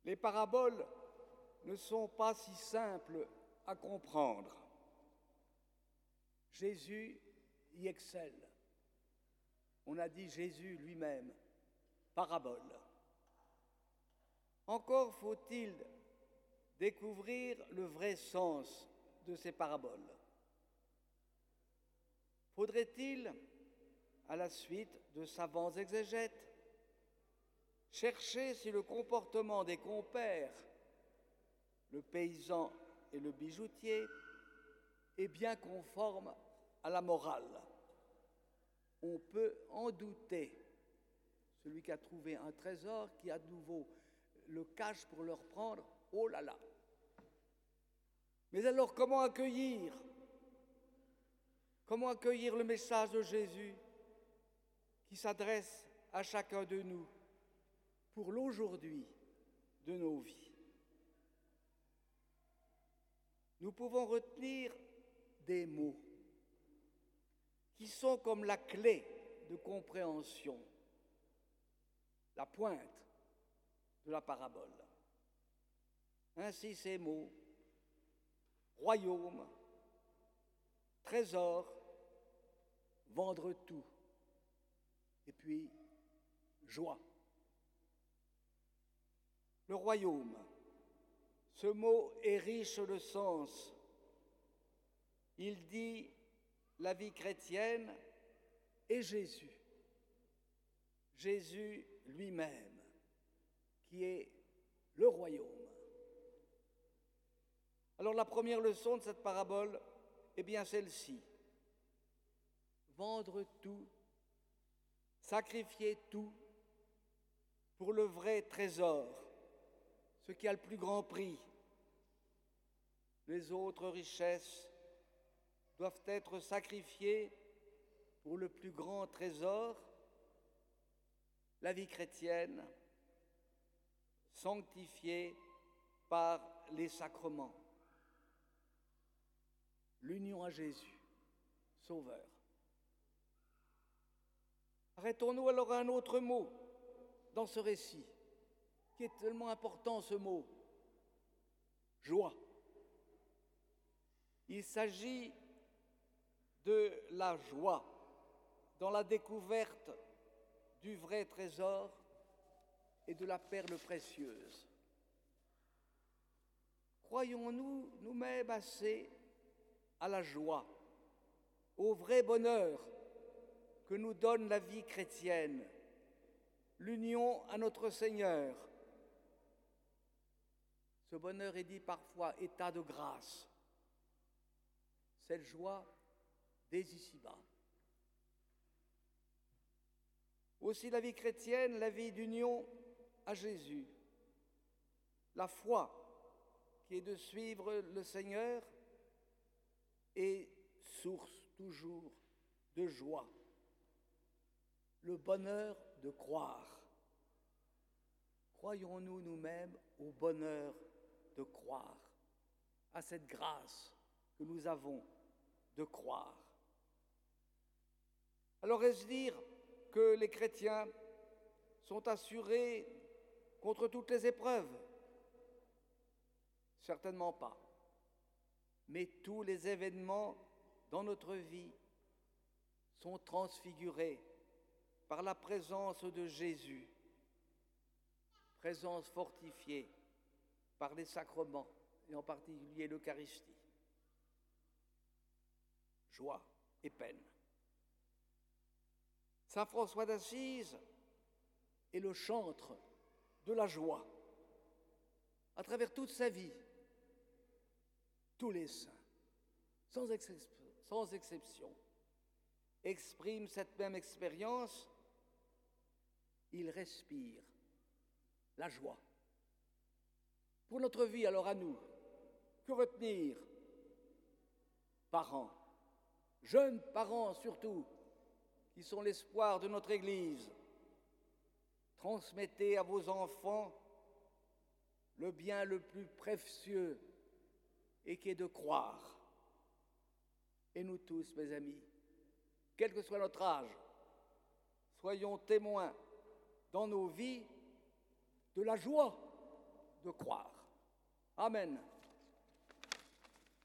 Les paraboles ne sont pas si simples à comprendre. Jésus y excelle. On a dit Jésus lui-même, parabole. Encore faut-il découvrir le vrai sens de ces paraboles. Faudrait-il, à la suite de savants exégètes, chercher si le comportement des compères, le paysan et le bijoutier, est bien conforme à la morale? On peut en douter. Celui qui a trouvé un trésor, qui à nouveau le cache pour le reprendre, oh là là! Mais alors comment accueillir le message de Jésus qui s'adresse à chacun de nous pour l'aujourd'hui de nos vies? Nous pouvons retenir des mots qui sont comme la clé de compréhension, la pointe de la parabole. Ainsi ces mots: royaume, trésor, vendre tout, et puis joie. Le royaume, ce mot est riche de sens. Il dit la vie chrétienne et Jésus. Jésus lui-même, qui est le royaume. Alors la première leçon de cette parabole est bien celle-ci. Vendre tout, sacrifier tout pour le vrai trésor, ce qui a le plus grand prix. Les autres richesses doivent être sacrifiées pour le plus grand trésor, la vie chrétienne, sanctifiée par les sacrements. L'union à Jésus, Sauveur. Arrêtons-nous alors à un autre mot dans ce récit, qui est tellement important, ce mot: joie. Il s'agit de la joie dans la découverte du vrai trésor et de la perle précieuse. Croyons-nous nous-mêmes assez à la joie, au vrai bonheur que nous donne la vie chrétienne, l'union à notre Seigneur? Ce bonheur est dit parfois état de grâce. Cette joie dès ici-bas. Aussi la vie chrétienne, la vie d'union à Jésus, la foi qui est de suivre le Seigneur est source toujours de joie. Le bonheur de croire. Croyons-nous nous-mêmes au bonheur de croire, à cette grâce que nous avons de croire. Alors est-ce dire que les chrétiens sont assurés contre toutes les épreuves? Certainement pas. Mais tous les événements dans notre vie sont transfigurés par la présence de Jésus, présence fortifiée par les sacrements, et en particulier l'Eucharistie. Joie et peine. Saint François d'Assise est le chantre de la joie. À travers toute sa vie, tous les saints, sans exception, expriment cette même expérience. Ils respirent la joie. Pour notre vie, alors à nous, que retenir? Parents, jeunes parents surtout, qui sont l'espoir de notre Église, transmettez à vos enfants le bien le plus précieux et qui est de croire. Et nous tous, mes amis, quel que soit notre âge, soyons témoins dans nos vies de la joie de croire. Amen.